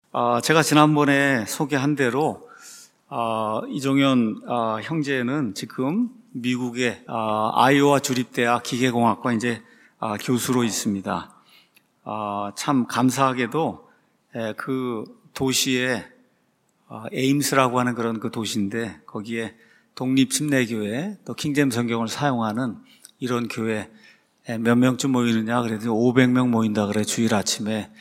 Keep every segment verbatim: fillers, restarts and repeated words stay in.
어, 제가 지난번에 소개한 대로 어, 이종현 어, 형제는 지금 미국의 어, 아이오와 주립대학 기계공학과 이제 어, 교수로 있습니다. 어, 참 감사하게도 에, 그 도시에 어, 에임스라고 하는 그런 그 도시인데 거기에 독립침례교회 또 킹제임스 성경을 사용하는 이런 교회 몇 명쯤 모이느냐 그래도 오백 명 모인다 그래 주일 아침에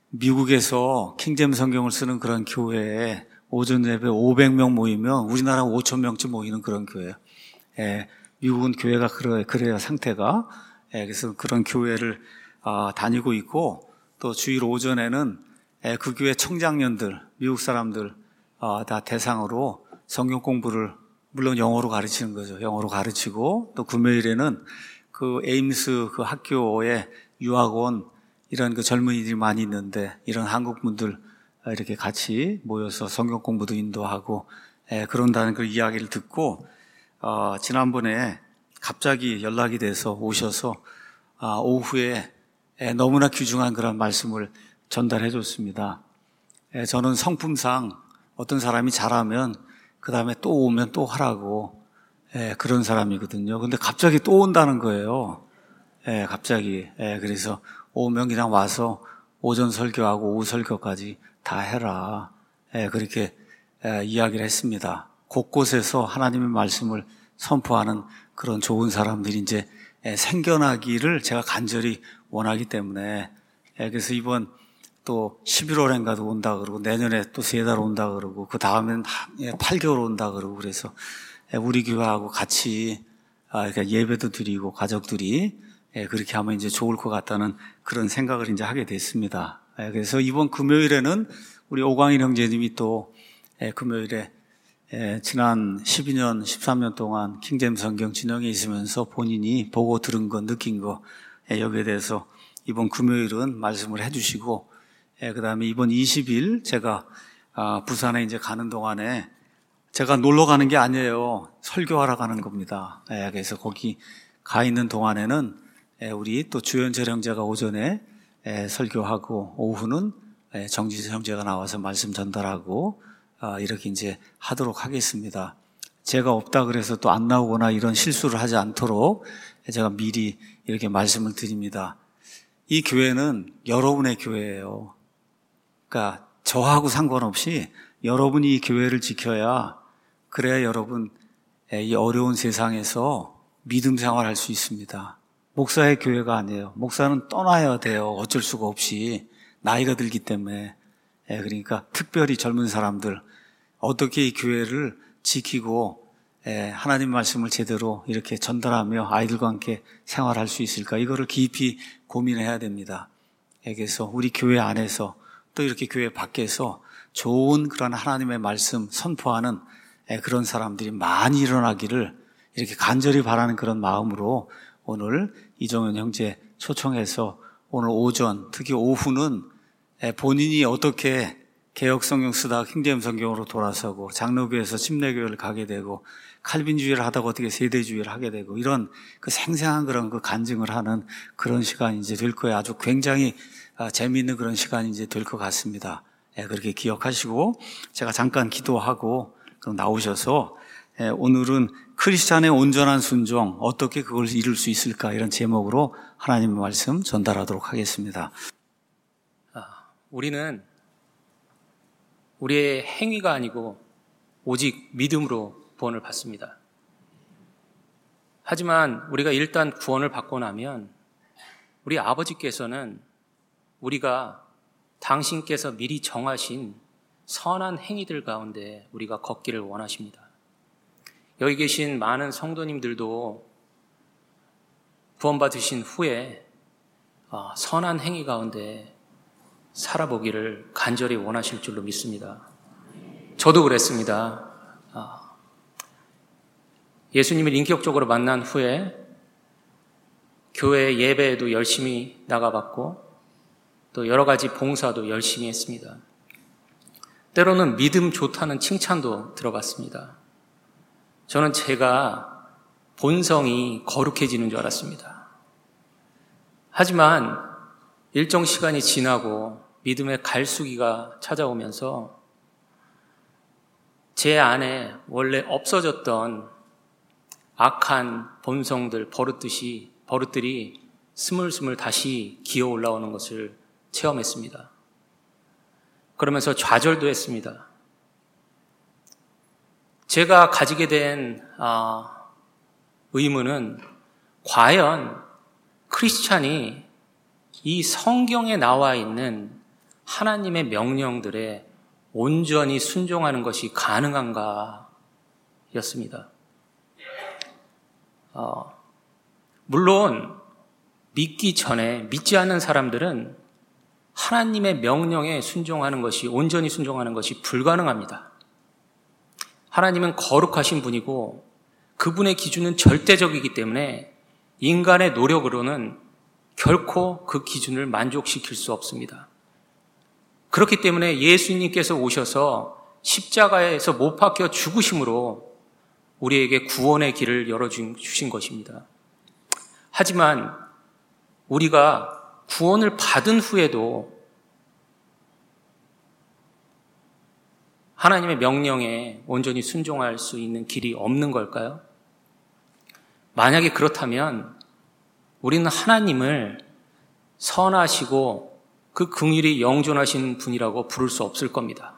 미국에서 킹제임스 성경을 쓰는 그런 교회에 오전 예배 오백 명 모이면 우리나라 오천 명쯤 모이는 그런 교회예요. 예, 미국은 교회가 그래, 그래요 상태가. 예, 그래서 그런 교회를 아, 다니고 있고 또 주일 오전에는 예, 그 교회 청장년들, 미국 사람들 아, 다 대상으로 성경 공부를 물론 영어로 가르치는 거죠. 영어로 가르치고 또 금요일에는 그 에임스 그 학교에 유학원 이런 그 젊은이들이 많이 있는데 이런 한국 분들 이렇게 같이 모여서 성경 공부도 인도하고 예, 그런다는 그 이야기를 듣고 어, 지난번에 갑자기 연락이 돼서 오셔서 아, 오후에 예, 너무나 귀중한 그런 말씀을 전달해 줬습니다. 예, 저는 성품상 어떤 사람이 잘하면 그 다음에 또 오면 또 하라고 예, 그런 사람이거든요. 근데 갑자기 또 온다는 거예요. 예, 갑자기. 예, 그래서 오면 그냥 와서 오전 설교하고 오후 설교까지 다 해라. 예, 그렇게 예, 이야기를 했습니다. 곳곳에서 하나님의 말씀을 선포하는 그런 좋은 사람들이 이제 예, 생겨나기를 제가 간절히 원하기 때문에 예, 그래서 이번 또 십일월엔가도 온다 그러고 내년에 또 세 달 온다 그러고 그 다음엔 팔 개월 온다 그러고 그래서 우리 교회하고 같이 예배도 드리고 가족들이 그렇게 하면 이제 좋을 것 같다는 그런 생각을 이제 하게 됐습니다. 그래서 이번 금요일에는 우리 오광일 형제님이 또 금요일에 지난 십이 년, 십삼 년 동안 킹제임스 성경 진영에 있으면서 본인이 보고 들은 거, 느낀 거 여기에 대해서 이번 금요일은 말씀을 해주시고 예, 그 다음에 이번 이십 일 제가 아, 부산에 이제 가는 동안에 제가 놀러 가는 게 아니에요. 설교하러 가는 겁니다. 예, 그래서 거기 가 있는 동안에는 예, 우리 또 주연철 형제가 오전에 예, 설교하고 오후는 예, 정지수 형제가 나와서 말씀 전달하고 아, 이렇게 이제 하도록 하겠습니다. 제가 없다 그래서 또 안 나오거나 이런 실수를 하지 않도록 제가 미리 이렇게 말씀을 드립니다. 이 교회는 여러분의 교회예요. 그러니까 저하고 상관없이 여러분이 이 교회를 지켜야 그래야 여러분 이 어려운 세상에서 믿음 생활할 수 있습니다. 목사의 교회가 아니에요. 목사는 떠나야 돼요. 어쩔 수가 없이 나이가 들기 때문에. 그러니까 특별히 젊은 사람들 어떻게 이 교회를 지키고 하나님 말씀을 제대로 이렇게 전달하며 아이들과 함께 생활할 수 있을까 이거를 깊이 고민해야 됩니다. 그래서 우리 교회 안에서 또 이렇게 교회 밖에서 좋은 그런 하나님의 말씀 선포하는 그런 사람들이 많이 일어나기를 이렇게 간절히 바라는 그런 마음으로 오늘 이종현 형제 초청해서 오늘 오전 특히 오후는 본인이 어떻게 개혁성경 쓰다가 킹제임스 성경으로 돌아서고 장로교에서 침례교회를 가게 되고 칼빈주의를 하다가 어떻게 세대주의를 하게 되고 이런 그 생생한 그런 그 간증을 하는 그런 시간이 이제 될 거예요. 아주 굉장히 재미있는 그런 시간이 이제 될 것 같습니다. 예, 그렇게 기억하시고 제가 잠깐 기도하고 그럼 나오셔서 예, 오늘은 크리스찬의 온전한 순종 어떻게 그걸 이룰 수 있을까 이런 제목으로 하나님의 말씀 전달하도록 하겠습니다. 아, 우리는 우리의 행위가 아니고 오직 믿음으로 구원을 받습니다. 하지만 우리가 일단 구원을 받고 나면 우리 아버지께서는 우리가 당신께서 미리 정하신 선한 행위들 가운데 우리가 걷기를 원하십니다. 여기 계신 많은 성도님들도 구원받으신 후에 선한 행위 가운데 살아보기를 간절히 원하실 줄로 믿습니다. 저도 그랬습니다. 예수님을 인격적으로 만난 후에 교회 예배에도 열심히 나가봤고 또 여러 가지 봉사도 열심히 했습니다. 때로는 믿음 좋다는 칭찬도 들어봤습니다. 저는 제가 본성이 거룩해지는 줄 알았습니다. 하지만 일정 시간이 지나고 믿음의 갈수기가 찾아오면서 제 안에 원래 없어졌던 악한 본성들, 버릇듯이, 버릇들이 스물스물 다시 기어 올라오는 것을 체험했습니다. 그러면서 좌절도 했습니다. 제가 가지게 된 아, 의문은 과연 크리스찬이 이 성경에 나와 있는 하나님의 명령들에 온전히 순종하는 것이 가능한가 였습니다. 어, 물론 믿기 전에 믿지 않는 사람들은 하나님의 명령에 순종하는 것이, 온전히 순종하는 것이 불가능합니다. 하나님은 거룩하신 분이고 그분의 기준은 절대적이기 때문에 인간의 노력으로는 결코 그 기준을 만족시킬 수 없습니다. 그렇기 때문에 예수님께서 오셔서 십자가에서 못 박혀 죽으심으로 우리에게 구원의 길을 열어주신 것입니다. 하지만 우리가 구원을 받은 후에도 하나님의 명령에 온전히 순종할 수 있는 길이 없는 걸까요? 만약에 그렇다면 우리는 하나님을 선하시고 그 긍휼이 영존하신 분이라고 부를 수 없을 겁니다.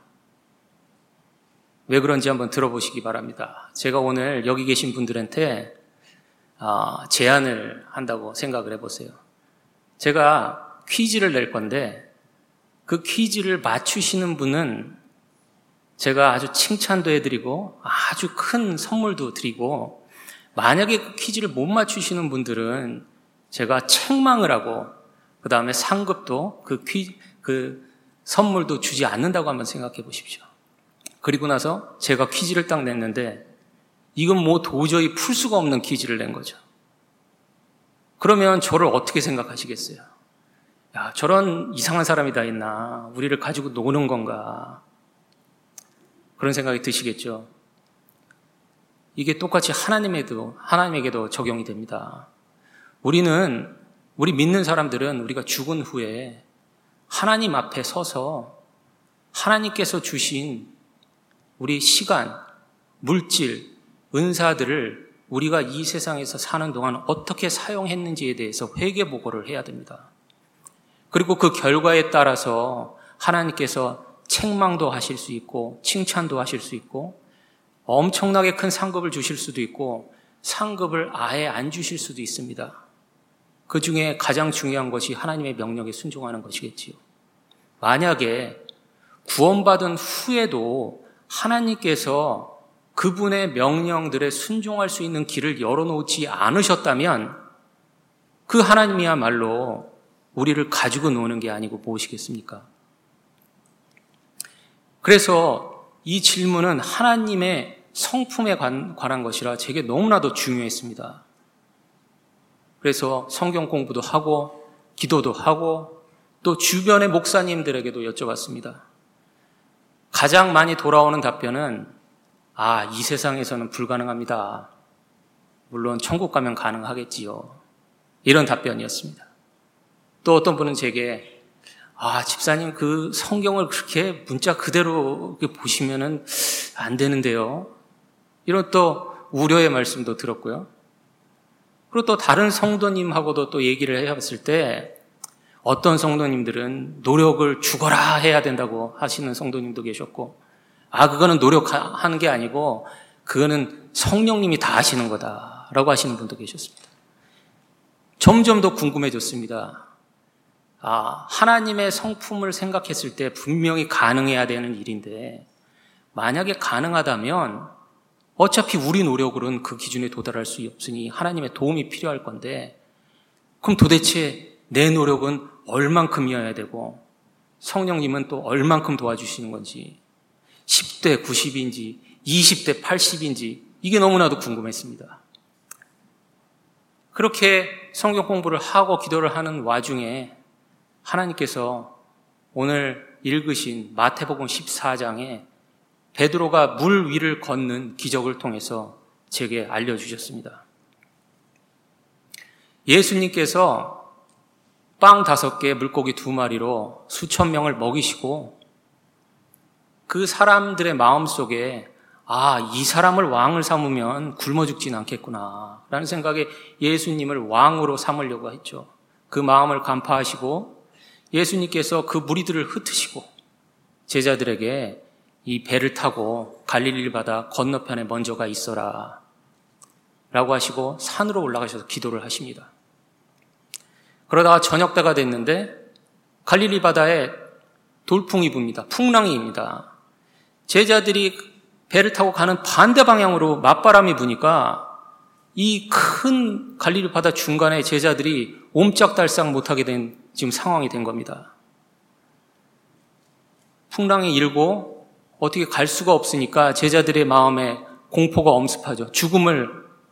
왜 그런지 한번 들어보시기 바랍니다. 제가 오늘 여기 계신 분들한테 제안을 한다고 생각을 해보세요. 제가 퀴즈를 낼 건데 그 퀴즈를 맞추시는 분은 제가 아주 칭찬도 해드리고 아주 큰 선물도 드리고, 만약에 그 퀴즈를 못 맞추시는 분들은 제가 책망을 하고 그 다음에 상급도 그 퀴, 그 선물도 주지 않는다고 한번 생각해 보십시오. 그리고 나서 제가 퀴즈를 딱 냈는데 이건 뭐 도저히 풀 수가 없는 퀴즈를 낸 거죠. 그러면 저를 어떻게 생각하시겠어요? 야, 저런 이상한 사람이 다 있나? 우리를 가지고 노는 건가? 그런 생각이 드시겠죠. 이게 똑같이 하나님에도, 하나님에게도 적용이 됩니다. 우리는, 우리 믿는 사람들은 우리가 죽은 후에 하나님 앞에 서서 하나님께서 주신 우리 시간, 물질, 은사들을 우리가 이 세상에서 사는 동안 어떻게 사용했는지에 대해서 회개 보고를 해야 됩니다. 그리고 그 결과에 따라서 하나님께서 책망도 하실 수 있고 칭찬도 하실 수 있고 엄청나게 큰 상급을 주실 수도 있고 상급을 아예 안 주실 수도 있습니다. 그 중에 가장 중요한 것이 하나님의 명령에 순종하는 것이겠지요. 만약에 구원받은 후에도 하나님께서 그분의 명령들에 순종할 수 있는 길을 열어놓지 않으셨다면 그 하나님이야말로 우리를 가지고 노는 게 아니고 무엇이겠습니까? 그래서 이 질문은 하나님의 성품에 관한 것이라 제게 너무나도 중요했습니다. 그래서 성경 공부도 하고 기도도 하고 또 주변의 목사님들에게도 여쭤봤습니다. 가장 많이 돌아오는 답변은 아, 이 세상에서는 불가능합니다. 물론 천국 가면 가능하겠지요. 이런 답변이었습니다. 또 어떤 분은 제게 아, 집사님 그 성경을 그렇게 문자 그대로 보시면은 안 되는데요. 이런 또 우려의 말씀도 들었고요. 그리고 또 다른 성도님하고도 또 얘기를 해봤을 때 어떤 성도님들은 노력을 죽어라 해야 된다고 하시는 성도님도 계셨고, 아, 그거는 노력하는 게 아니고 그거는 성령님이 다 하시는 거다라고 하시는 분도 계셨습니다. 점점 더 궁금해졌습니다. 아, 하나님의 성품을 생각했을 때 분명히 가능해야 되는 일인데 만약에 가능하다면 어차피 우리 노력으로는 그 기준에 도달할 수 없으니 하나님의 도움이 필요할 건데 그럼 도대체 내 노력은 얼만큼이어야 되고 성령님은 또 얼만큼 도와주시는 건지 십 대 구십인지 이십 대 팔십인지 이게 너무나도 궁금했습니다. 그렇게 성경 공부를 하고 기도를 하는 와중에 하나님께서 오늘 읽으신 마태복음 십사 장에 베드로가 물 위를 걷는 기적을 통해서 제게 알려주셨습니다. 예수님께서 빵 다섯 개, 물고기 두 마리로 수천 명을 먹이시고 그 사람들의 마음속에 아, 이 사람을 왕을 삼으면 굶어 죽진 않겠구나 라는 생각에 예수님을 왕으로 삼으려고 했죠. 그 마음을 간파하시고 예수님께서 그 무리들을 흩으시고 제자들에게 이 배를 타고 갈릴리 바다 건너편에 먼저 가 있어라 라고 하시고 산으로 올라가셔서 기도를 하십니다. 그러다가 저녁 때가 됐는데 갈릴리 바다에 돌풍이 붑니다. 풍랑이 입니다. 제자들이 배를 타고 가는 반대 방향으로 맞바람이 부니까 이 큰 갈릴리 바다 중간에 제자들이 옴짝달싹 못하게 된 지금 상황이 된 겁니다. 풍랑이 일고 어떻게 갈 수가 없으니까 제자들의 마음에 공포가 엄습하죠. 죽음을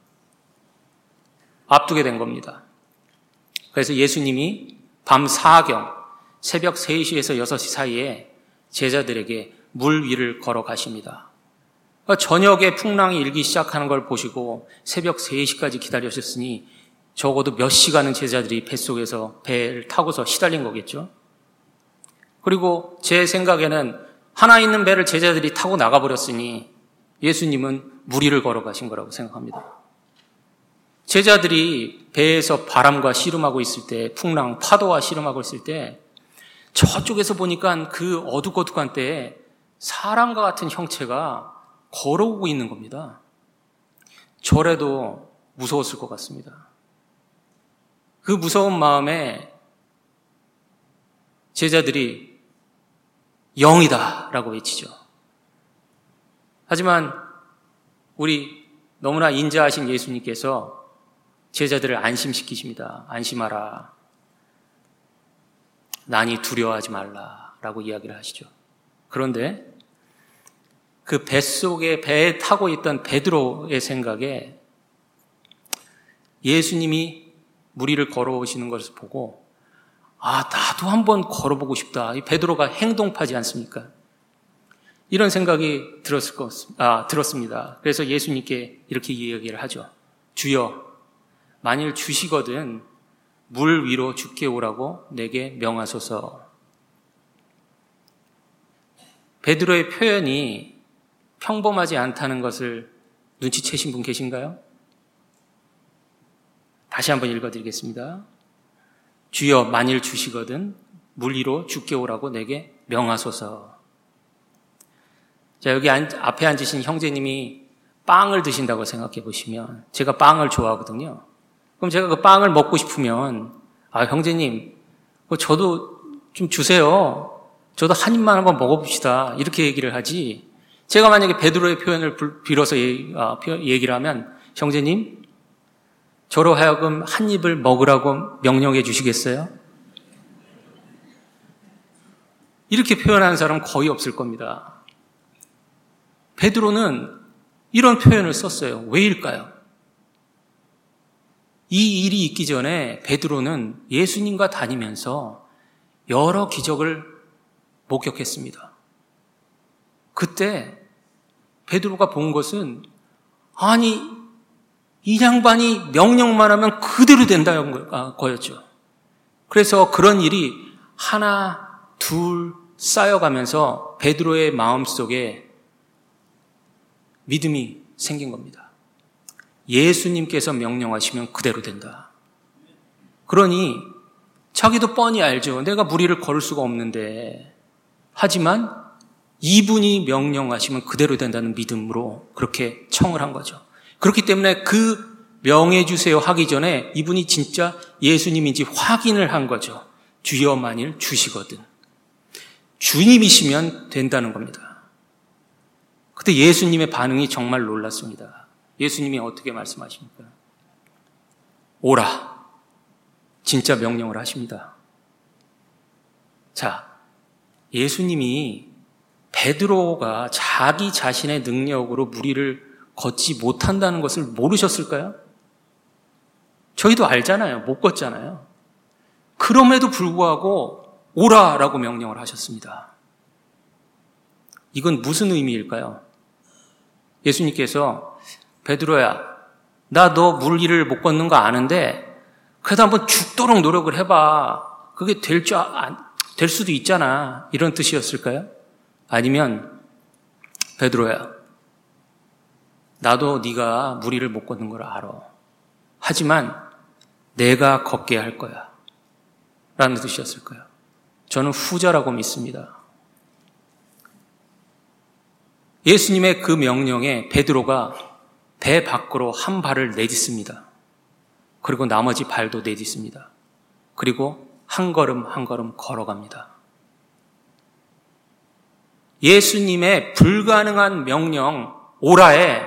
앞두게 된 겁니다. 그래서 예수님이 밤 사경, 새벽 세 시에서 여섯 시 사이에 제자들에게 물 위를 걸어가십니다. 저녁에 풍랑이 일기 시작하는 걸 보시고 새벽 세 시까지 기다리셨으니 적어도 몇 시간은 제자들이 뱃속에서 배를 타고서 시달린 거겠죠. 그리고 제 생각에는 하나 있는 배를 제자들이 타고 나가버렸으니 예수님은 물 위를 걸어가신 거라고 생각합니다. 제자들이 배에서 바람과 씨름하고 있을 때, 풍랑, 파도와 씨름하고 있을 때 저쪽에서 보니까 그 어둑어둑한 때에 사람과 같은 형체가 걸어오고 있는 겁니다. 저래도 무서웠을 것 같습니다. 그 무서운 마음에 제자들이 영이다 라고 외치죠. 하지만 우리 너무나 인자하신 예수님께서 제자들을 안심시키십니다. 안심하라. 난이 두려워하지 말라라고 이야기를 하시죠. 그런데 그 뱃속에 배에 타고 있던 베드로의 생각에 예수님이 물 위를 걸어오시는 것을 보고 아, 나도 한번 걸어보고 싶다. 이 베드로가 행동파지 않습니까? 이런 생각이 들었을 것, 아, 들었습니다. 그래서 예수님께 이렇게 이야기를 하죠. 주여, 만일 주시거든 물 위로 죽게 오라고 내게 명하소서. 베드로의 표현이 평범하지 않다는 것을 눈치채신 분 계신가요? 다시 한번 읽어드리겠습니다. 주여, 만일 주시거든 물 위로 죽게 오라고 내게 명하소서. 자, 여기 앞에 앉으신 형제님이 빵을 드신다고 생각해 보시면, 제가 빵을 좋아하거든요. 그럼 제가 그 빵을 먹고 싶으면, 아, 형제님, 저도 좀 주세요. 저도 한 입만 한번 먹어봅시다. 이렇게 얘기를 하지. 제가 만약에 베드로의 표현을 빌어서 얘기를 하면, 형제님, 저로 하여금 한 입을 먹으라고 명령해 주시겠어요? 이렇게 표현하는 사람은 거의 없을 겁니다. 베드로는 이런 표현을 썼어요. 왜일까요? 이 일이 있기 전에 베드로는 예수님과 다니면서 여러 기적을 목격했습니다. 그때 베드로가 본 것은 아니 이 양반이 명령만 하면 그대로 된다는 거였죠. 그래서 그런 일이 하나 둘 쌓여가면서 베드로의 마음속에 믿음이 생긴 겁니다. 예수님께서 명령하시면 그대로 된다. 그러니 자기도 뻔히 알죠. 내가 물 위를 걸을 수가 없는데. 하지만 이분이 명령하시면 그대로 된다는 믿음으로 그렇게 청을 한 거죠. 그렇기 때문에 그 명해 주세요 하기 전에 이분이 진짜 예수님인지 확인을 한 거죠. 주여 만일 주시거든. 주님이시면 된다는 겁니다. 그때 예수님의 반응이 정말 놀랐습니다. 예수님이 어떻게 말씀하십니까? 오라. 진짜 명령을 하십니다. 자, 예수님이 베드로가 자기 자신의 능력으로 물 위를 걷지 못한다는 것을 모르셨을까요? 저희도 알잖아요. 못 걷잖아요. 그럼에도 불구하고 오라라고 명령을 하셨습니다. 이건 무슨 의미일까요? 예수님께서 베드로야, 나 너 물 위를 못 걷는 거 아는데 그래도 한번 죽도록 노력을 해봐. 그게 될 줄, 될 수도 있잖아. 이런 뜻이었을까요? 아니면, 베드로야, 나도 네가 무리를 못 걷는 걸 알아. 하지만 내가 걷게 할 거야. 라는 뜻이었을까요? 저는 후자라고 믿습니다. 예수님의 그 명령에 베드로가 배 밖으로 한 발을 내딛습니다. 그리고 나머지 발도 내딛습니다. 그리고 한 걸음 한 걸음 걸어갑니다. 예수님의 불가능한 명령 오라에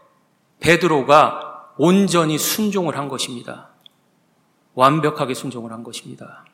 베드로가 온전히 순종을 한 것입니다. 완벽하게 순종을 한 것입니다.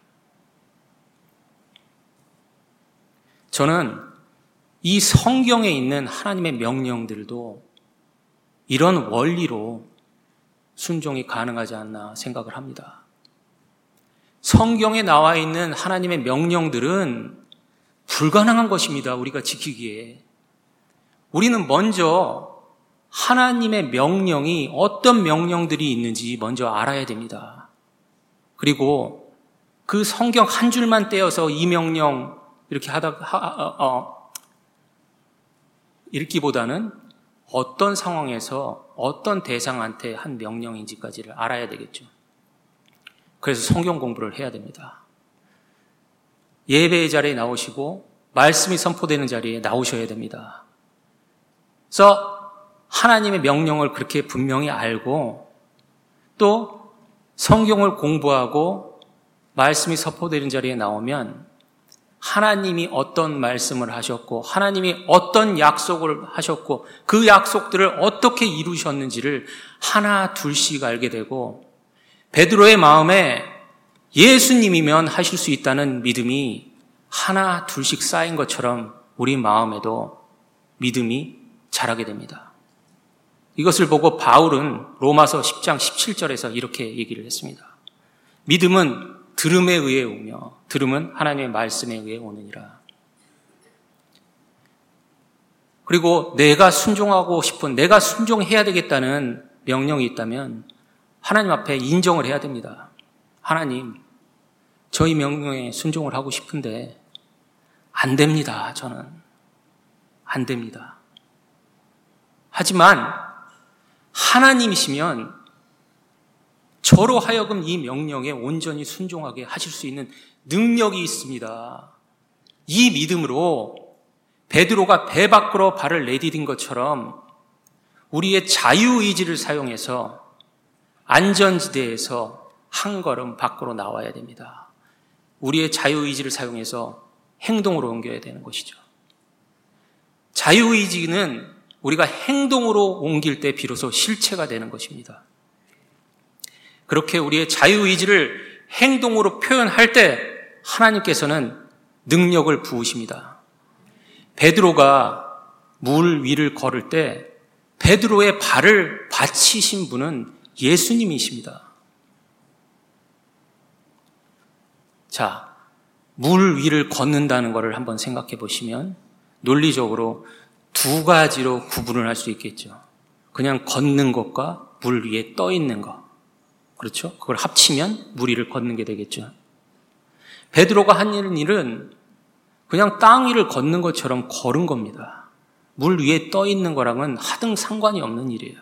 저는 이 성경에 있는 하나님의 명령들도 이런 원리로 순종이 가능하지 않나 생각을 합니다. 성경에 나와 있는 하나님의 명령들은 불가능한 것입니다. 우리가 지키기에. 우리는 먼저 하나님의 명령이 어떤 명령들이 있는지 먼저 알아야 됩니다. 그리고 그 성경 한 줄만 떼어서 이 명령 이렇게 하다, 하, 어, 어, 읽기보다는 어떤 상황에서 어떤 대상한테 한 명령인지까지를 알아야 되겠죠. 그래서 성경 공부를 해야 됩니다. 예배의 자리에 나오시고 말씀이 선포되는 자리에 나오셔야 됩니다. 그래서 하나님의 명령을 그렇게 분명히 알고 또 성경을 공부하고 말씀이 선포되는 자리에 나오면 하나님이 어떤 말씀을 하셨고 하나님이 어떤 약속을 하셨고 그 약속들을 어떻게 이루셨는지를 하나 둘씩 알게 되고 베드로의 마음에 예수님이면 하실 수 있다는 믿음이 하나 둘씩 쌓인 것처럼 우리 마음에도 믿음이 자라게 됩니다. 이것을 보고 바울은 로마서 십 장 십칠 절에서 이렇게 얘기를 했습니다. 믿음은 들음에 의해 오며 들음은 하나님의 말씀에 의해 오느니라. 그리고 내가 순종하고 싶은, 내가 순종해야 되겠다는 명령이 있다면 하나님 앞에 인정을 해야 됩니다. 하나님, 저희 명령에 순종을 하고 싶은데 안 됩니다. 저는 안 됩니다. 하지만 하나님이시면 저로 하여금 이 명령에 온전히 순종하게 하실 수 있는 능력이 있습니다. 이 믿음으로 베드로가 배 밖으로 발을 내디딘 것처럼 우리의 자유의지를 사용해서 안전지대에서 한 걸음 밖으로 나와야 됩니다. 우리의 자유의지를 사용해서 행동으로 옮겨야 되는 것이죠. 자유의지는 우리가 행동으로 옮길 때 비로소 실체가 되는 것입니다. 그렇게 우리의 자유의지를 행동으로 표현할 때 하나님께서는 능력을 부으십니다. 베드로가 물 위를 걸을 때 베드로의 발을 받치신 분은 예수님이십니다. 자, 물 위를 걷는다는 것을 한번 생각해 보시면 논리적으로 두 가지로 구분을 할 수 있겠죠. 그냥 걷는 것과 물 위에 떠 있는 것. 그렇죠? 그걸 합치면 물 위를 걷는 게 되겠죠. 베드로가 한 일은 그냥 땅 위를 걷는 것처럼 걸은 겁니다. 물 위에 떠 있는 거랑은 하등 상관이 없는 일이에요.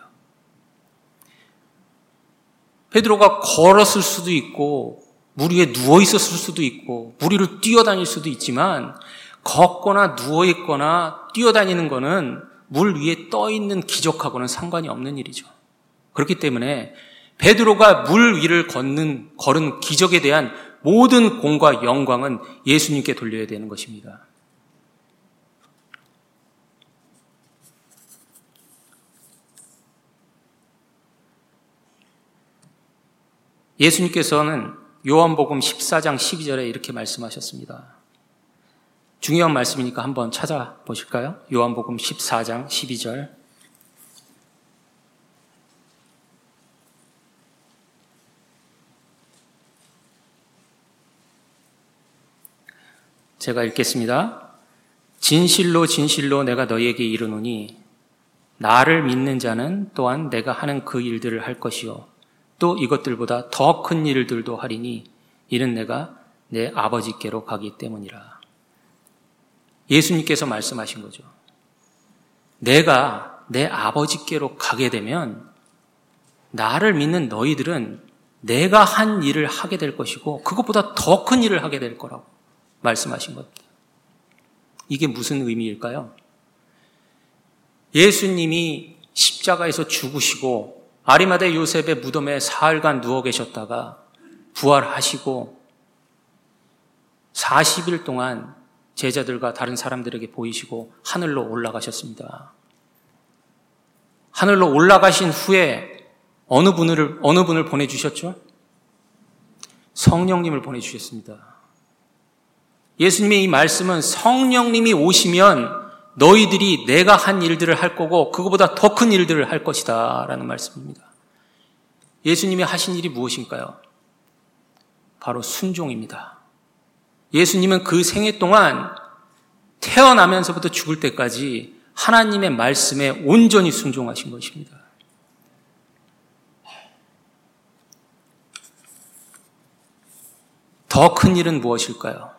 베드로가 걸었을 수도 있고 물 위에 누워 있었을 수도 있고 물 위를 뛰어다닐 수도 있지만 걷거나 누워 있거나 뛰어다니는 거는 물 위에 떠 있는 기적하고는 상관이 없는 일이죠. 그렇기 때문에 베드로가 물 위를 걷는 걸은 기적에 대한 모든 공과 영광은 예수님께 돌려야 되는 것입니다. 예수님께서는 요한복음 십사 장 십이 절에 이렇게 말씀하셨습니다. 중요한 말씀이니까 한번 찾아보실까요? 요한복음 십사 장 십이 절. 제가 읽겠습니다. 진실로 진실로 내가 너희에게 이르노니 나를 믿는 자는 또한 내가 하는 그 일들을 할 것이요 또 이것들보다 더 큰 일들도 하리니 이는 내가 내 아버지께로 가기 때문이라. 예수님께서 말씀하신 거죠. 내가 내 아버지께로 가게 되면 나를 믿는 너희들은 내가 한 일을 하게 될 것이고 그것보다 더 큰 일을 하게 될 거라고 말씀하신 겁니다. 이게 무슨 의미일까요? 예수님이 십자가에서 죽으시고 아리마대 요셉의 무덤에 사흘간 누워 계셨다가 부활하시고 사십 일 동안 제자들과 다른 사람들에게 보이시고 하늘로 올라가셨습니다. 하늘로 올라가신 후에 어느 분을, 어느 분을 보내주셨죠? 성령님을 보내주셨습니다. 예수님의 이 말씀은 성령님이 오시면 너희들이 내가 한 일들을 할 거고 그거보다 더 큰 일들을 할 것이다 라는 말씀입니다. 예수님이 하신 일이 무엇인가요? 바로 순종입니다. 예수님은 그 생애 동안 태어나면서부터 죽을 때까지 하나님의 말씀에 온전히 순종하신 것입니다. 더 큰 일은 무엇일까요?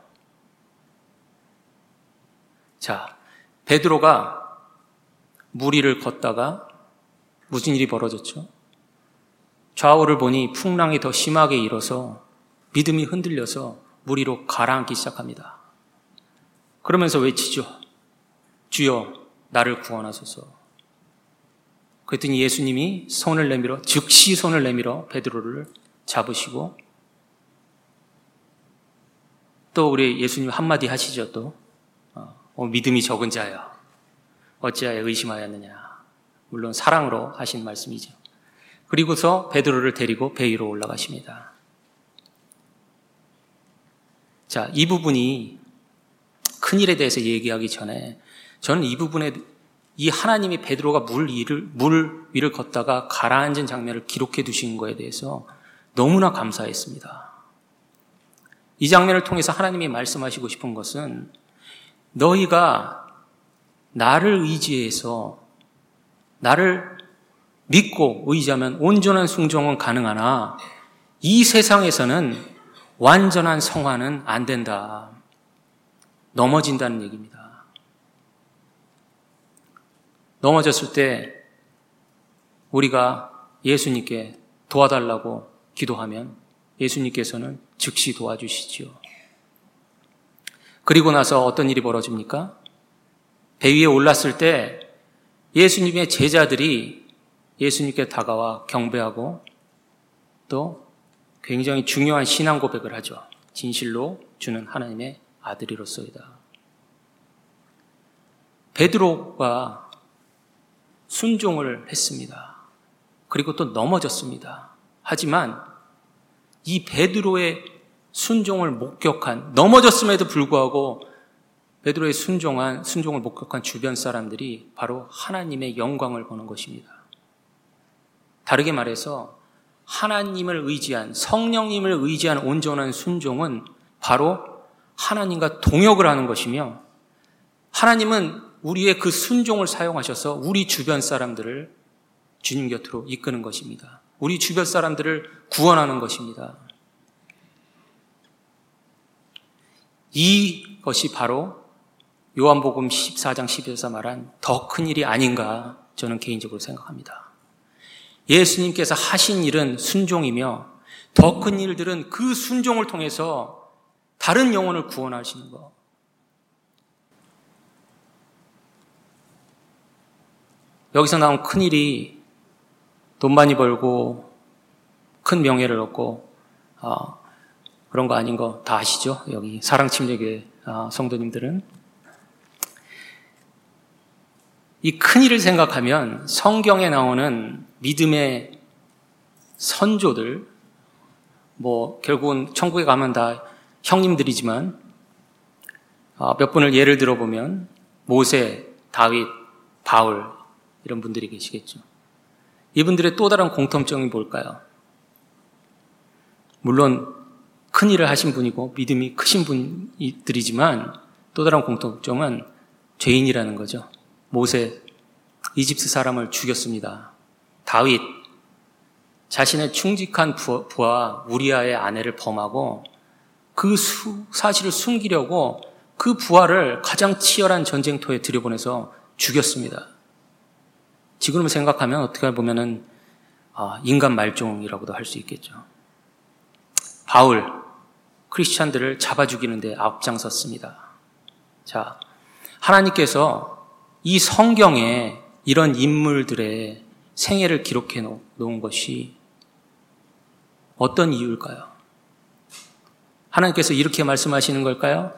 자, 베드로가 물 위를 걷다가 무슨 일이 벌어졌죠? 좌우를 보니 풍랑이 더 심하게 일어서 믿음이 흔들려서 물 위로 가라앉기 시작합니다. 그러면서 외치죠. 주여 나를 구원하소서. 그랬더니 예수님이 손을 내밀어 즉시 손을 내밀어 베드로를 잡으시고 또 우리 예수님 한마디 하시죠. 또 어, 믿음이 적은 자여 어찌하여 의심하였느냐. 물론 사랑으로 하신 말씀이죠. 그리고서 베드로를 데리고 배 위로 올라가십니다. 자, 이 부분이 큰일에 대해서 얘기하기 전에 저는 이 부분에 이 하나님이 베드로가 물 위를, 물 위를 걷다가 가라앉은 장면을 기록해 두신 거에 대해서 너무나 감사했습니다. 이 장면을 통해서 하나님이 말씀하시고 싶은 것은 너희가 나를 의지해서 나를 믿고 의지하면 온전한 순종은 가능하나 이 세상에서는 완전한 성화는 안 된다. 넘어진다는 얘기입니다. 넘어졌을 때 우리가 예수님께 도와달라고 기도하면 예수님께서는 즉시 도와주시지요. 그리고 나서 어떤 일이 벌어집니까? 배 위에 올랐을 때 예수님의 제자들이 예수님께 다가와 경배하고 또 굉장히 중요한 신앙 고백을 하죠. 진실로 주는 하나님의 아들이로소이다. 베드로가 순종을 했습니다. 그리고 또 넘어졌습니다. 하지만 이 베드로의 순종을 목격한, 넘어졌음에도 불구하고 베드로의 순종한, 순종을 목격한 주변 사람들이 바로 하나님의 영광을 보는 것입니다. 다르게 말해서 하나님을 의지한, 성령님을 의지한 온전한 순종은 바로 하나님과 동역을 하는 것이며 하나님은 우리의 그 순종을 사용하셔서 우리 주변 사람들을 주님 곁으로 이끄는 것입니다. 우리 주변 사람들을 구원하는 것입니다. 이것이 바로 요한복음 십사 장 십일 절에서 말한 더 큰 일이 아닌가 저는 개인적으로 생각합니다. 예수님께서 하신 일은 순종이며 더 큰 일들은 그 순종을 통해서 다른 영혼을 구원하시는 것. 여기서 나온 큰 일이 돈 많이 벌고 큰 명예를 얻고 어, 그런 거 아닌 거 다 아시죠? 여기 사랑침례교회 어, 성도님들은. 이 큰 일을 생각하면 성경에 나오는 믿음의 선조들, 뭐 결국은 천국에 가면 다 형님들이지만 어, 몇 분을 예를 들어보면 모세, 다윗, 바울 이런 분들이 계시겠죠. 이분들의 또 다른 공통점이 뭘까요? 물론 큰 일을 하신 분이고 믿음이 크신 분들이지만 또 다른 공통점은 죄인이라는 거죠. 모세, 이집트 사람을 죽였습니다. 다윗, 자신의 충직한 부하 우리아의 아내를 범하고 그 수, 사실을 숨기려고 그 부하를 가장 치열한 전쟁터에 들여보내서 죽였습니다. 지금 생각하면 어떻게 보면은 아, 인간 말종이라고도 할 수 있겠죠. 바울, 크리스찬들을 잡아 죽이는데 앞장섰습니다. 자, 하나님께서 이 성경에 이런 인물들의 생애를 기록해 놓은 것이 어떤 이유일까요? 하나님께서 이렇게 말씀하시는 걸까요?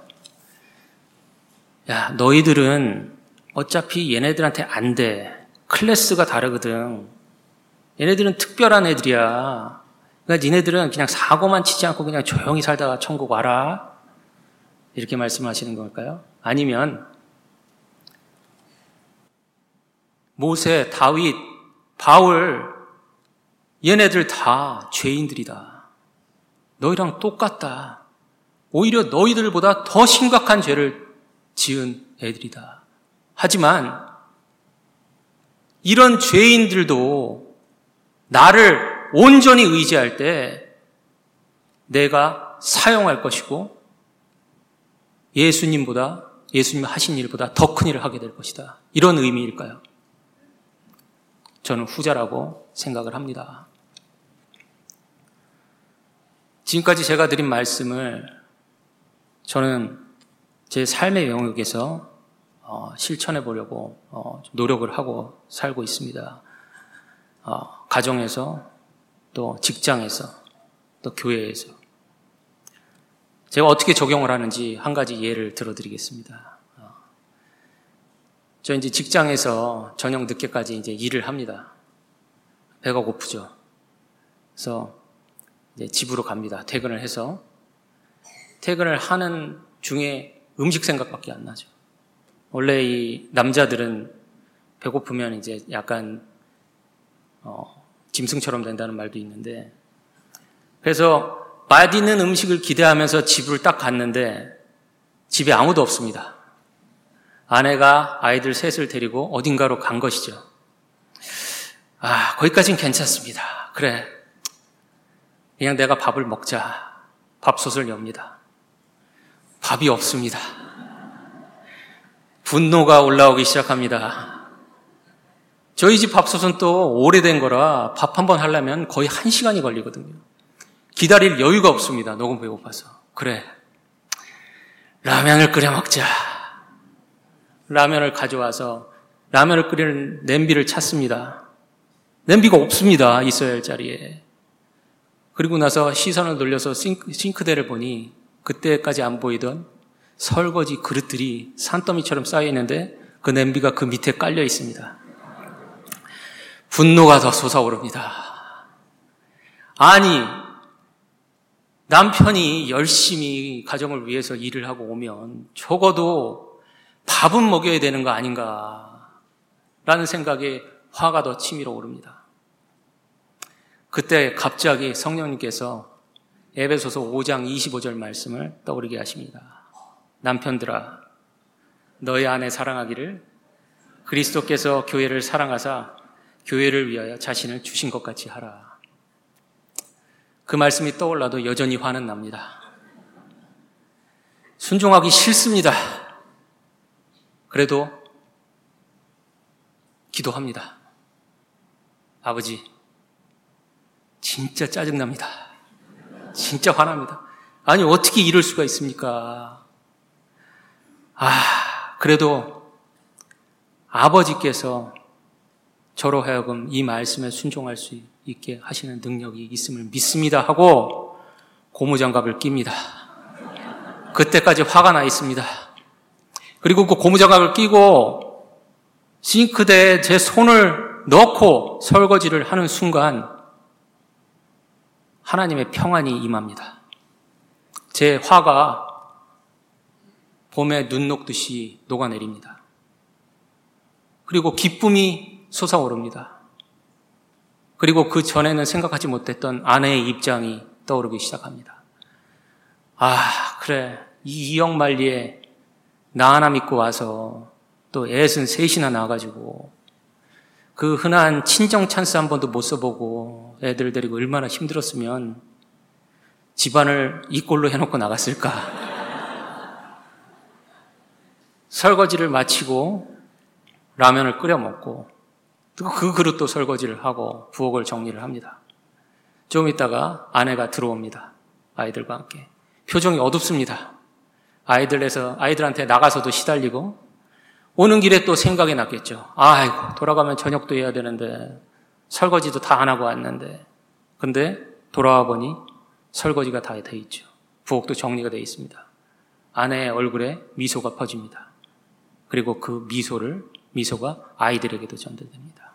야, 너희들은 어차피 얘네들한테 안 돼. 클래스가 다르거든. 얘네들은 특별한 애들이야. 그러니까 니네들은 그냥 사고만 치지 않고 그냥 조용히 살다가 천국 와라. 이렇게 말씀하시는 걸까요? 아니면 모세, 다윗, 바울 얘네들 다 죄인들이다. 너희랑 똑같다. 오히려 너희들보다 더 심각한 죄를 지은 애들이다. 하지만 이런 죄인들도 나를 온전히 의지할 때 내가 사용할 것이고 예수님보다, 예수님 하신 일보다 더 큰 일을 하게 될 것이다. 이런 의미일까요? 저는 후자라고 생각을 합니다. 지금까지 제가 드린 말씀을 저는 제 삶의 영역에서 어, 실천해 보려고 어, 노력을 하고 살고 있습니다. 어, 가정에서 또 직장에서 또 교회에서 제가 어떻게 적용을 하는지 한 가지 예를 들어드리겠습니다. 어, 저 이제 직장에서 저녁 늦게까지 이제 일을 합니다. 배가 고프죠. 그래서 이제 집으로 갑니다. 퇴근을 해서 퇴근을 하는 중에 음식 생각밖에 안 나죠. 원래 이 남자들은 배고프면 이제 약간 어, 짐승처럼 된다는 말도 있는데, 그래서 맛있는 음식을 기대하면서 집을 딱 갔는데 집에 아무도 없습니다. 아내가 아이들 셋을 데리고 어딘가로 간 것이죠. 아, 거기까지는 괜찮습니다. 그래, 그냥 내가 밥을 먹자. 밥솥을 엽니다. 밥이 없습니다. 분노가 올라오기 시작합니다. 저희 집 밥솥은 또 오래된 거라 밥 한 번 하려면 거의 한 시간이 걸리거든요. 기다릴 여유가 없습니다. 너무 배고파서. 그래, 라면을 끓여 먹자. 라면을 가져와서 라면을 끓이는 냄비를 찾습니다. 냄비가 없습니다. 있어야 할 자리에. 그리고 나서 시선을 돌려서 싱크, 싱크대를 보니 그때까지 안 보이던 설거지 그릇들이 산더미처럼 쌓여 있는데 그 냄비가 그 밑에 깔려 있습니다. 분노가 더 솟아오릅니다. 아니, 남편이 열심히 가정을 위해서 일을 하고 오면 적어도 밥은 먹여야 되는 거 아닌가 라는 생각에 화가 더 치밀어 오릅니다. 그때 갑자기 성령님께서 에베소서 오 장 이십오 절 말씀을 떠오르게 하십니다. 남편들아, 너희 아내 사랑하기를 그리스도께서 교회를 사랑하사 교회를 위하여 자신을 주신 것 같이 하라. 그 말씀이 떠올라도 여전히 화는 납니다. 순종하기 싫습니다. 그래도 기도합니다. 아버지, 진짜 짜증납니다. 진짜 화납니다. 아니, 어떻게 이럴 수가 있습니까? 아, 그래도 아버지께서 저로 하여금 이 말씀에 순종할 수 있게 하시는 능력이 있음을 믿습니다 하고 고무장갑을 낍니다. 그때까지 화가 나 있습니다. 그리고 그 고무장갑을 끼고 싱크대에 제 손을 넣고 설거지를 하는 순간 하나님의 평안이 임합니다. 제 화가 봄에 눈 녹듯이 녹아내립니다. 그리고 기쁨이 솟아오릅니다. 그리고 그 전에는 생각하지 못했던 아내의 입장이 떠오르기 시작합니다. 아, 그래, 이 이역 만리에 나 하나 믿고 와서 또 애슨 셋이나 낳아가지고 그 흔한 친정 찬스 한 번도 못 써보고 애들 데리고 얼마나 힘들었으면 집안을 이 꼴로 해놓고 나갔을까? 설거지를 마치고 라면을 끓여 먹고 또 그 그릇도 설거지를 하고 부엌을 정리를 합니다. 좀 있다가 아내가 들어옵니다. 아이들과 함께. 표정이 어둡습니다. 아이들에서 아이들한테 나가서도 시달리고 오는 길에 또 생각이 났겠죠. 아이고, 돌아가면 저녁도 해야 되는데 설거지도 다 안 하고 왔는데. 근데 돌아와 보니 설거지가 다 돼 있죠. 부엌도 정리가 돼 있습니다. 아내의 얼굴에 미소가 퍼집니다. 그리고 그 미소를 미소가 아이들에게도 전달됩니다.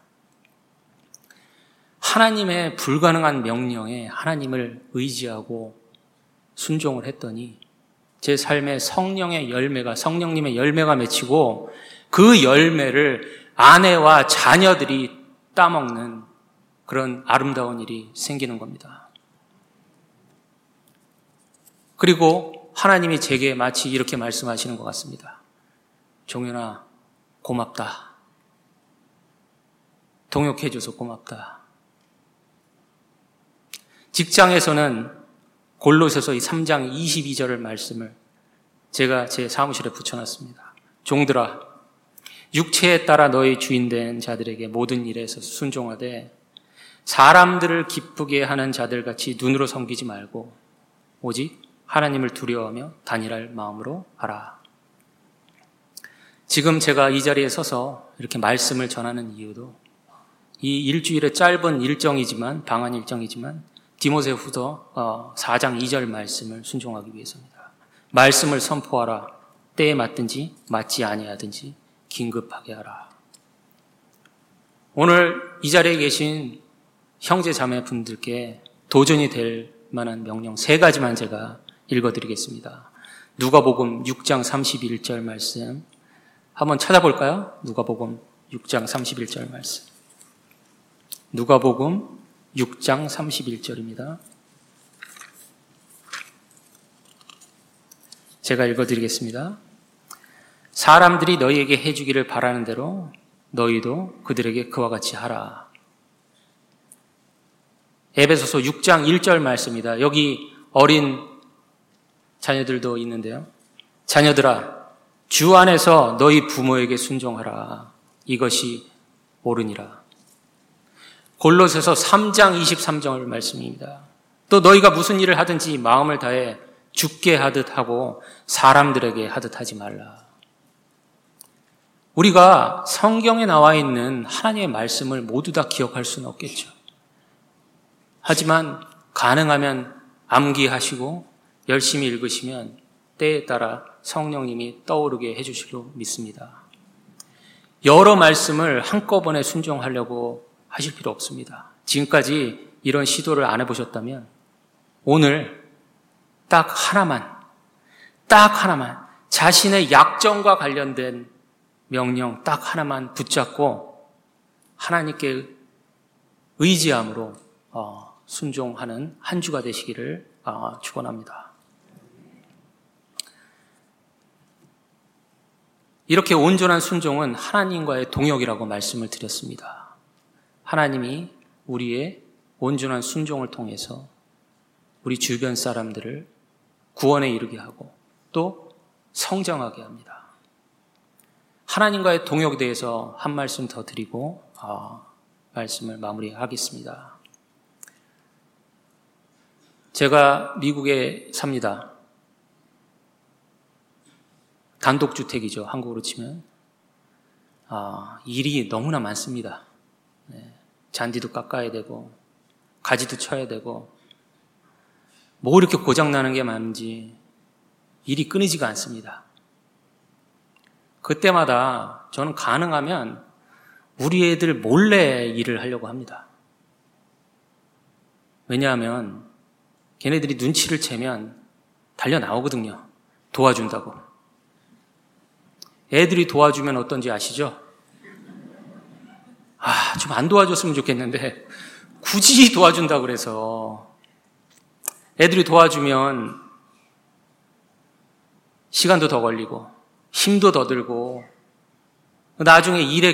하나님의 불가능한 명령에 하나님을 의지하고 순종을 했더니 제 삶의 성령의 열매가, 성령님의 열매가 맺히고 그 열매를 아내와 자녀들이 따먹는 그런 아름다운 일이 생기는 겁니다. 그리고 하나님이 제게 마치 이렇게 말씀하시는 것 같습니다. 종현아, 고맙다. 동역해줘서 고맙다. 직장에서는 골로새서 이 삼 장 이십이 절 말씀을 제가 제 사무실에 붙여놨습니다. 종들아, 육체에 따라 너희 주인된 자들에게 모든 일에서 순종하되 사람들을 기쁘게 하는 자들같이 눈으로 섬기지 말고 오직 하나님을 두려워하며 단일할 마음으로 하라. 지금 제가 이 자리에 서서 이렇게 말씀을 전하는 이유도 이 일주일의 짧은 일정이지만, 방한 일정이지만 디모데후서 사 장 이 절 말씀을 순종하기 위해서입니다. 말씀을 선포하라. 때에 맞든지 맞지 아니하든지 긴급하게 하라. 오늘 이 자리에 계신 형제 자매 분들께 도전이 될 만한 명령 세 가지만 제가 읽어드리겠습니다. 누가복음 육 장 삼십일 절 말씀 한번 찾아볼까요? 누가복음 육 장 삼십일 절 말씀. 누가복음 육 장 삼십일 절입니다. 제가 읽어드리겠습니다. 사람들이 너희에게 해주기를 바라는 대로 너희도 그들에게 그와 같이 하라. 에베소서 육 장 일 절 말씀입니다. 여기 어린 자녀들도 있는데요. 자녀들아, 주 안에서 너희 부모에게 순종하라. 이것이 옳으니라. 골로새서 삼 장 이십삼 절 말씀입니다. 또 너희가 무슨 일을 하든지 마음을 다해 주께 하듯 하고 사람들에게 하듯 하지 말라. 우리가 성경에 나와 있는 하나님의 말씀을 모두 다 기억할 수는 없겠죠. 하지만 가능하면 암기하시고 열심히 읽으시면 때에 따라 성령님이 떠오르게 해주실로 믿습니다. 여러 말씀을 한꺼번에 순종하려고 하실 필요 없습니다. 지금까지 이런 시도를 안 해보셨다면 오늘 딱 하나만, 딱 하나만 자신의 약점과 관련된 명령 딱 하나만 붙잡고 하나님께 의지함으로 순종하는 한 주가 되시기를 축원합니다. 이렇게 온전한 순종은 하나님과의 동역이라고 말씀을 드렸습니다. 하나님이 우리의 온전한 순종을 통해서 우리 주변 사람들을 구원에 이르게 하고 또 성장하게 합니다. 하나님과의 동역에 대해서 한 말씀 더 드리고 어, 말씀을 마무리하겠습니다. 제가 미국에 삽니다. 단독주택이죠. 한국으로 치면. 아, 일이 너무나 많습니다. 네, 잔디도 깎아야 되고 가지도 쳐야 되고 뭐 이렇게 고장나는 게 많은지 일이 끊이지가 않습니다. 그때마다 저는 가능하면 우리 애들 몰래 일을 하려고 합니다. 왜냐하면 걔네들이 눈치를 채면 달려 나오거든요. 도와준다고. 애들이 도와주면 어떤지 아시죠? 아, 좀 안 도와줬으면 좋겠는데 굳이 도와준다고 그래서 애들이 도와주면 시간도 더 걸리고 힘도 더 들고 나중에 일의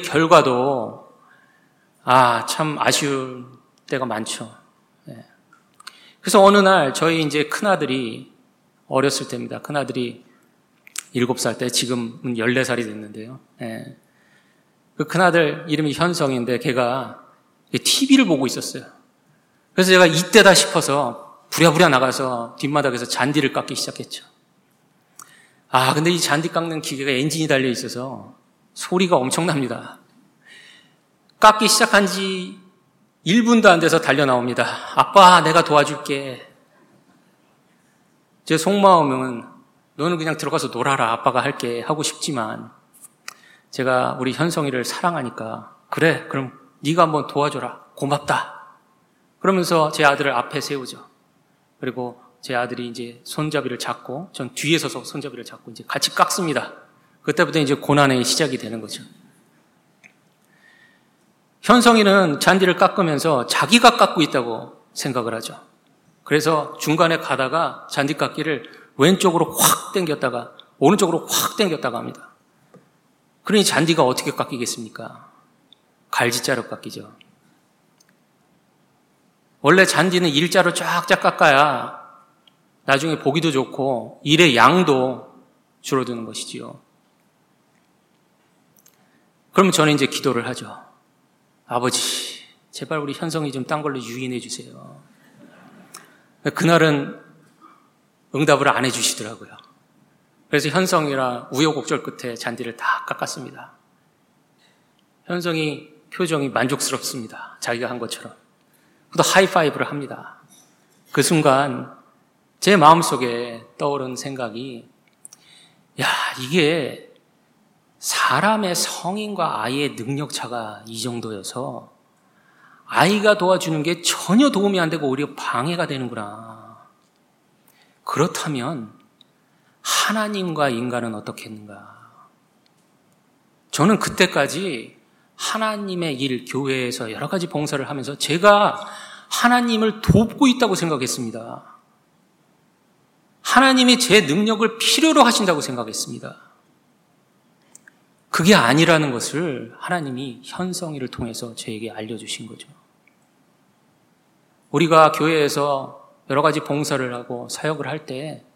결과도 아, 참 아쉬울 때가 많죠. 네. 그래서 어느 날 저희 이제 큰아들이 어렸을 때입니다. 큰아들이 일곱 살 때, 지금은 열네 살이 됐는데요. 예. 그 큰아들 이름이 현성인데 걔가 티비를 보고 있었어요. 그래서 제가 이때다 싶어서 부랴부랴 나가서 뒷마당에서 잔디를 깎기 시작했죠. 아, 근데 이 잔디 깎는 기계가 엔진이 달려 있어서 소리가 엄청납니다. 깎기 시작한 지 일 분도 안 돼서 달려 나옵니다. 아빠, 내가 도와줄게. 제 속마음은 너는 그냥 들어가서 놀아라. 아빠가 할게. 하고 싶지만 제가 우리 현성이를 사랑하니까 그래, 그럼 네가 한번 도와줘라. 고맙다. 그러면서 제 아들을 앞에 세우죠. 그리고 제 아들이 이제 손잡이를 잡고 전 뒤에 서서 손잡이를 잡고 이제 같이 깎습니다. 그때부터 이제 고난의 시작이 되는 거죠. 현성이는 잔디를 깎으면서 자기가 깎고 있다고 생각을 하죠. 그래서 중간에 가다가 잔디 깎기를 왼쪽으로 확 당겼다가 오른쪽으로 확 당겼다가 합니다. 그러니 잔디가 어떻게 깎이겠습니까? 갈지자로 깎이죠. 원래 잔디는 일자로 쫙쫙 깎아야 나중에 보기도 좋고 일의 양도 줄어드는 것이지요. 그러면 저는 이제 기도를 하죠. 아버지, 제발 우리 현성이 좀 딴 걸로 유인해 주세요. 그날은 응답을 안 해주시더라고요. 그래서 현성이랑 우여곡절 끝에 잔디를 다 깎았습니다. 현성이 표정이 만족스럽습니다. 자기가 한 것처럼. 또 하이파이브를 합니다. 그 순간 제 마음속에 떠오른 생각이, 야, 이게 사람의 성인과 아이의 능력차가 이 정도여서 아이가 도와주는 게 전혀 도움이 안 되고 오히려 방해가 되는구나. 그렇다면 하나님과 인간은 어떻겠는가? 저는 그때까지 하나님의 일, 교회에서 여러 가지 봉사를 하면서 제가 하나님을 돕고 있다고 생각했습니다. 하나님이 제 능력을 필요로 하신다고 생각했습니다. 그게 아니라는 것을 하나님이 현성이를 통해서 저에게 알려주신 거죠. 우리가 교회에서 여러 가지 봉사를 하고 사역을 할 때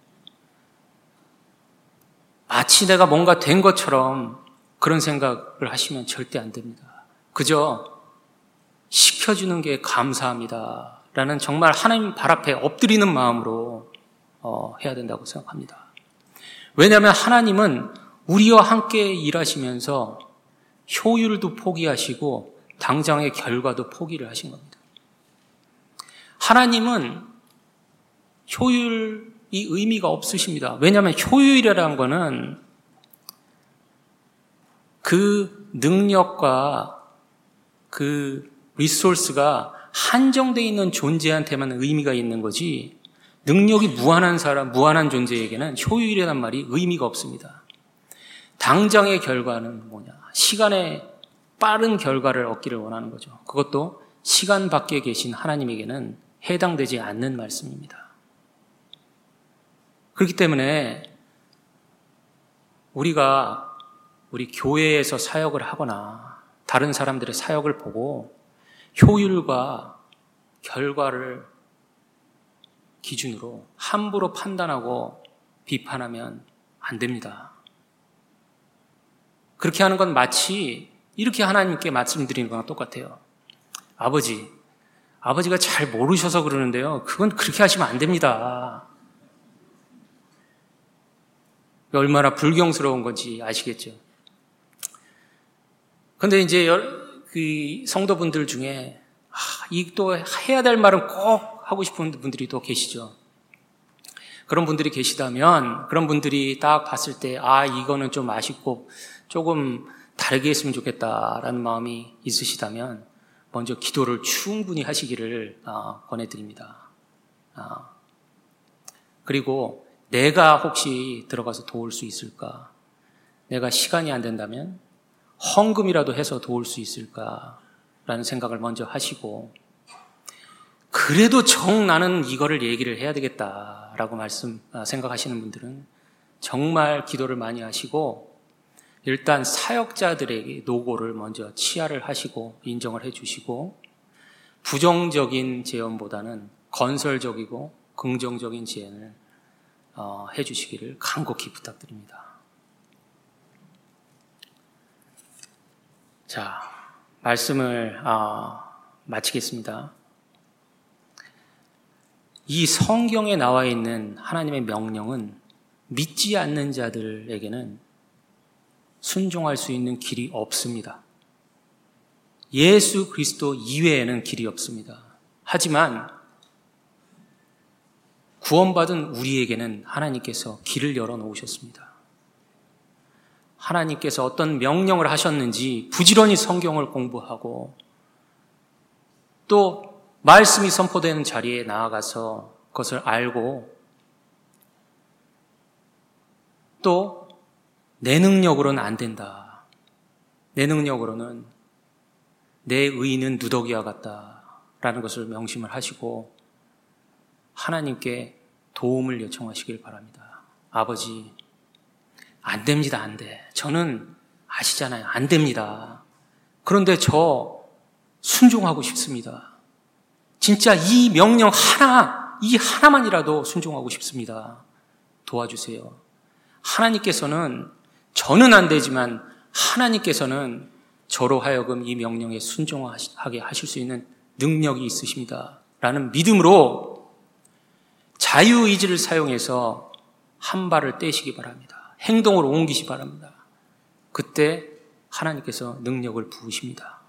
마치 내가 뭔가 된 것처럼 그런 생각을 하시면 절대 안 됩니다. 그저 시켜주는 게 감사합니다 라는 정말 하나님 발 앞에 엎드리는 마음으로 어, 해야 된다고 생각합니다. 왜냐하면 하나님은 우리와 함께 일하시면서 효율도 포기하시고 당장의 결과도 포기를 하신 겁니다. 하나님은 효율이 의미가 없으십니다. 왜냐하면 효율이라는 거는 그 능력과 그 리소스가 한정되어 있는 존재한테만 의미가 있는 거지, 능력이 무한한 사람, 무한한 존재에게는 효율이라는 말이 의미가 없습니다. 당장의 결과는 뭐냐? 시간의 빠른 결과를 얻기를 원하는 거죠. 그것도 시간 밖에 계신 하나님에게는 해당되지 않는 말씀입니다. 그렇기 때문에 우리가 우리 교회에서 사역을 하거나 다른 사람들의 사역을 보고 효율과 결과를 기준으로 함부로 판단하고 비판하면 안 됩니다. 그렇게 하는 건 마치 이렇게 하나님께 말씀드리는 거랑 똑같아요. 아버지, 아버지가 잘 모르셔서 그러는데요. 그건 그렇게 하시면 안 됩니다. 얼마나 불경스러운 건지 아시겠죠? 근데 이제 그 성도분들 중에 아, 이 또 해야 될 말은 꼭 하고 싶은 분들이 또 계시죠. 그런 분들이 계시다면 그런 분들이 딱 봤을 때 아, 이거는 좀 아쉽고 조금 다르게 했으면 좋겠다라는 마음이 있으시다면 먼저 기도를 충분히 하시기를 권해드립니다. 그리고 내가 혹시 들어가서 도울 수 있을까? 내가 시간이 안 된다면 헌금이라도 해서 도울 수 있을까라는 생각을 먼저 하시고, 그래도 정 나는 이거를 얘기를 해야 되겠다라고 말씀 생각하시는 분들은 정말 기도를 많이 하시고 일단 사역자들에게 노고를 먼저 치하를 하시고 인정을 해주시고 부정적인 제언보다는 건설적이고 긍정적인 제안을 어, 해주시기를 간곡히 부탁드립니다. 자, 말씀을 어, 마치겠습니다. 이 성경에 나와 있는 하나님의 명령은 믿지 않는 자들에게는 순종할 수 있는 길이 없습니다. 예수 그리스도 이외에는 길이 없습니다. 하지만 구원받은 우리에게는 하나님께서 길을 열어놓으셨습니다. 하나님께서 어떤 명령을 하셨는지 부지런히 성경을 공부하고 또 말씀이 선포되는 자리에 나아가서 그것을 알고 또 내 능력으로는 안 된다. 내 능력으로는 내 의는 누더기와 같다라는 것을 명심을 하시고 하나님께 도움을 요청하시길 바랍니다. 아버지, 안 됩니다. 안 돼. 저는 아시잖아요. 안 됩니다. 그런데 저 순종하고 싶습니다. 진짜 이 명령 하나, 이 하나만이라도 순종하고 싶습니다. 도와주세요. 하나님께서는 저는 안 되지만 하나님께서는 저로 하여금 이 명령에 순종하게 하실 수 있는 능력이 있으십니다. 라는 믿음으로 자유의지를 사용해서 한 발을 떼시기 바랍니다. 행동으로 옮기시 바랍니다. 그때 하나님께서 능력을 부으십니다.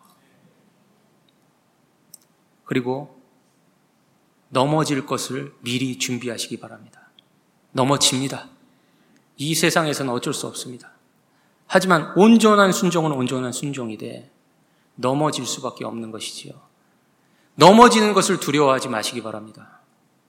그리고 넘어질 것을 미리 준비하시기 바랍니다. 넘어집니다. 이 세상에서는 어쩔 수 없습니다. 하지만 온전한 순종은 온전한 순종이 돼 넘어질 수밖에 없는 것이지요. 넘어지는 것을 두려워하지 마시기 바랍니다.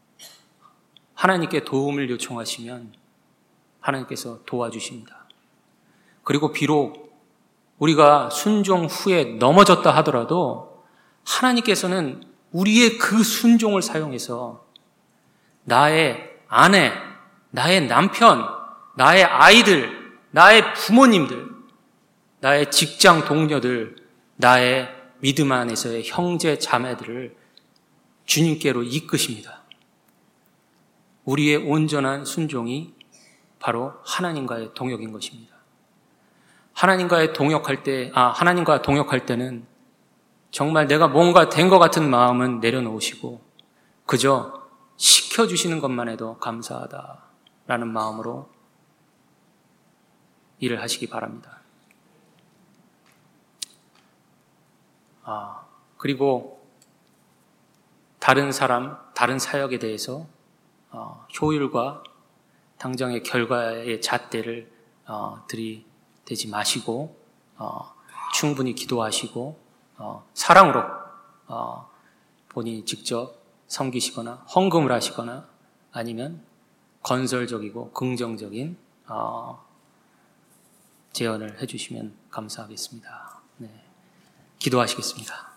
하나님께 도움을 요청하시면 하나님께서 도와주십니다. 그리고 비록 우리가 순종 후에 넘어졌다 하더라도 하나님께서는 우리의 그 순종을 사용해서 나의 아내, 나의 남편, 나의 아이들, 나의 부모님들, 나의 직장 동료들, 나의 믿음 안에서의 형제 자매들을 주님께로 이끄십니다. 우리의 온전한 순종이 바로 하나님과의 동역인 것입니다. 하나님과의 동역할 때, 아, 하나님과 동역할 때는 정말 내가 뭔가 된 것 같은 마음은 내려놓으시고 그저 시켜주시는 것만 해도 감사하다라는 마음으로 일을 하시기 바랍니다. 아, 그리고 다른 사람, 다른 사역에 대해서 어, 효율과 당장의 결과의 잣대를 어, 들이대지 마시고 어, 충분히 기도하시고 어, 사랑으로 어, 본인이 직접 섬기시거나 헌금을 하시거나 아니면 건설적이고 긍정적인 어, 제언을 해주시면 감사하겠습니다. 네, 기도하시겠습니다.